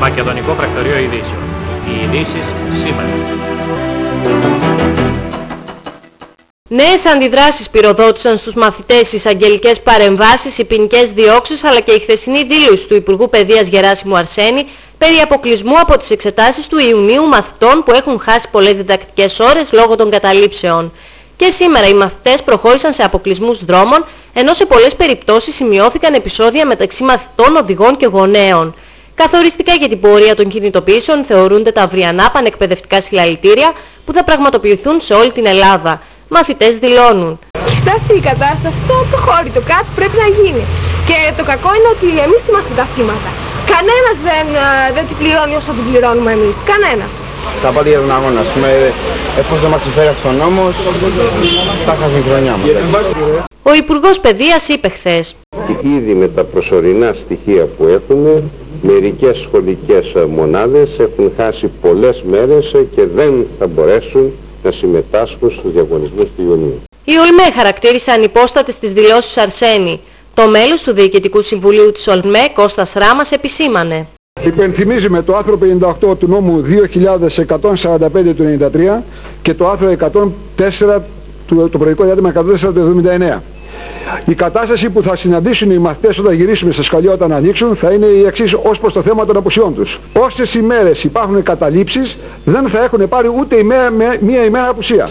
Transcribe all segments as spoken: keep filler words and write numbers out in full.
Μακεδονικό Πρακτορείο Ειδήσεων. Οι ειδήσεις σήμερα. Νέες αντιδράσεις πυροδότησαν στους μαθητές, εισαγγελικές παρεμβάσεις, οι ποινικές διώξεις αλλά και η χθεσινή δήλωση του Υπουργού Παιδείας Γεράσιμου Αρσένη περί αποκλεισμού από τις εξετάσεις του Ιουνίου μαθητών που έχουν χάσει πολλές διδακτικές ώρες λόγω των καταλήψεων. Και σήμερα οι μαθητές προχώρησαν σε αποκλεισμούς δρόμων, ενώ σε πολλές περιπτώσεις σημειώθηκαν επεισόδια μεταξύ μαθητών, οδηγών και γονέων. Καθοριστικά για την πορεία των κινητοποιήσεων θεωρούνται τα αυριανά πανεκπαιδευτικά συλλαλητήρια που θα πραγματοποιηθούν σε όλη την Ελλάδα. Μαθητές δηλώνουν: Έχει φτάσει η κατάσταση στο προχώρητο, κάτι πρέπει να γίνει. Και το κακό είναι ότι εμείς είμαστε τα θύματα. Κανένας δεν, δεν την πληρώνει όσο την πληρώνουμε εμείς. Κανένας. Θα πάτε για τον αγώνα, ας πούμε, εφόσον μας συμφέρει στον νόμο, θα χάσουν την χρονιά μας. Ο Υπουργός Παιδείας είπε χθες: Ήδη με τα προσωρινά στοιχεία που έχουμε, μερικές σχολικές μονάδες έχουν χάσει πολλές μέρες και δεν θα μπορέσουν να συμμετάσχουν στους διαγωνισμούς του Ιουνίου. Η ΟΛΜΕ χαρακτήρισε ανυπόστατες τις δηλώσεις Αρσένη. Το μέλος του Διοικητικού Συμβουλίου της ΟΛΜΕ, Κώστας Ράμας, επισήμανε: Υπενθυμίζει με το άρθρο πενήντα οκτώ του νόμου δύο χιλιάδες εκατόν σαράντα πέντε του ενενήντα τρία και το άρθρο εκατόν τέσσερα του το προεδρικό διάτημα εκατόν τέσσερα του εβδομήντα εννέα. Η κατάσταση που θα συναντήσουν οι μαθητές όταν γυρίσουμε στα σχολεία όταν ανοίξουν θα είναι η εξής ως προς το θέμα των απουσιών τους. Όσες ημέρες υπάρχουν καταλήψεις δεν θα έχουν πάρει ούτε ημέρα, μία ημέρα απουσία.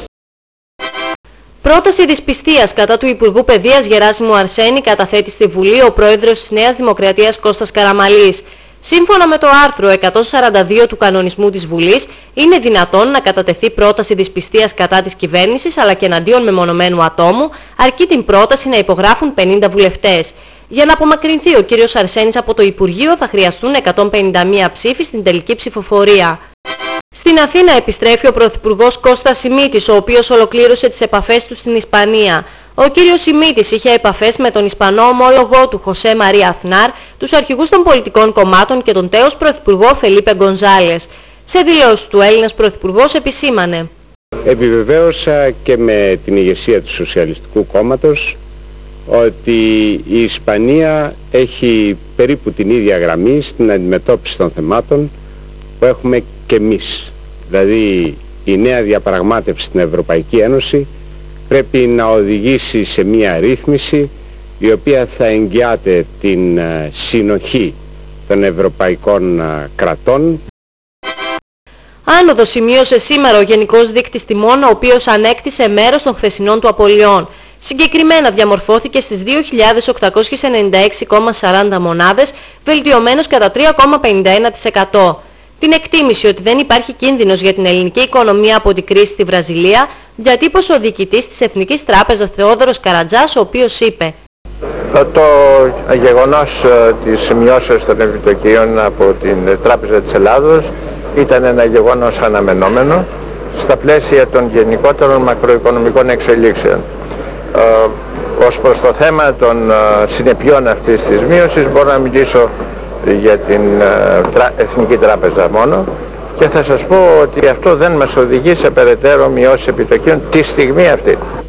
Πρόταση δυσπιστίας κατά του Υπουργού Παιδείας Γεράσιμου Αρσένη καταθέτει στη Βουλή ο πρόεδρος της Νέας Δημοκρατίας Κώστας Καραμαλής. Σύμφωνα με το άρθρο εκατόν σαράντα δύο του κανονισμού της Βουλής, είναι δυνατόν να κατατεθεί πρόταση δυσπιστίας κατά της κυβέρνησης αλλά και εναντίον μεμονωμένου ατόμου, αρκεί την πρόταση να υπογράφουν πενήντα βουλευτές. Για να απομακρυνθεί ο κύριος Αρσένης από το Υπουργείο θα χρειαστούν εκατόν πενήντα μία ψήφοι στην τελική ψηφοφορία. Στην Αθήνα επιστρέφει ο Πρωθυπουργός Κώστας Σιμίτης, ο οποίος ολοκλήρωσε τις επαφές του στην Ισπανία. Ο κύριος Σιμίτης είχε επαφές με τον Ισπανό ομόλογό του Χωσέ Μαρία Αθνάρ, τους αρχηγούς των πολιτικών κομμάτων και τον τέος Πρωθυπουργό Φελίπε Γκονζάλες. Σε δηλώσεις του Έλληνας Πρωθυπουργός επισήμανε: Επιβεβαίωσα και με την ηγεσία του Σοσιαλιστικού Κόμματος ότι η Ισπανία έχει περίπου την ίδια γραμμή στην αντιμετώπιση των θεμάτων που έχουμε και εμείς. Δηλαδή η νέα διαπραγμάτευση στην Ευρωπαϊκή Ένωση πρέπει να οδηγήσει σε μια ρύθμιση η οποία θα εγγυάται την συνοχή των ευρωπαϊκών κρατών. Άνοδο σημείωσε σήμερα ο Γενικός Δείκτης Τιμών, ο οποίος ανέκτησε μέρος των χθεσινών του απολειών. Συγκεκριμένα διαμορφώθηκε στις δύο χιλιάδες οκτακόσιες ενενήντα έξι κόμμα σαράντα μονάδες, βελτιωμένος κατά τρία κόμμα πενήντα ένα τοις εκατό. Την εκτίμηση ότι δεν υπάρχει κίνδυνος για την ελληνική οικονομία από την κρίση στη Βραζιλία διατύπωσε ο διοικητής της Εθνικής Τράπεζας Θεόδωρος Καρατζάς, ο οποίος είπε: Το γεγονός της μειώσεως των επιτοκίων από την Τράπεζα της Ελλάδος ήταν ένα γεγονός αναμενόμενο στα πλαίσια των γενικότερων μακροοικονομικών εξελίξεων. Ε, ως προς το θέμα των συνεπειών αυτής της μείωσης μπορώ να μιλήσω για την Εθνική Τράπεζα μόνο και θα σας πω ότι αυτό δεν μας οδηγεί σε περαιτέρω μειώσεις επιτοκίων τη στιγμή αυτή.